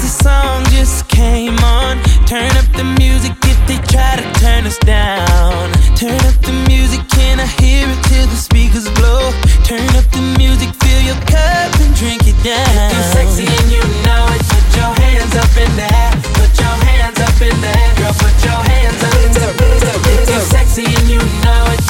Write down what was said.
the song just came on. Turn up the music if they try to turn us down. Turn up the music, can I hear it till the speakers blow? Turn up the music, fill your cup and drink it down. If you're sexy and you know it, put your hands up in the air. Put your hands up in the air. Girl, put your hands up in the air. If you're sexy and you know it,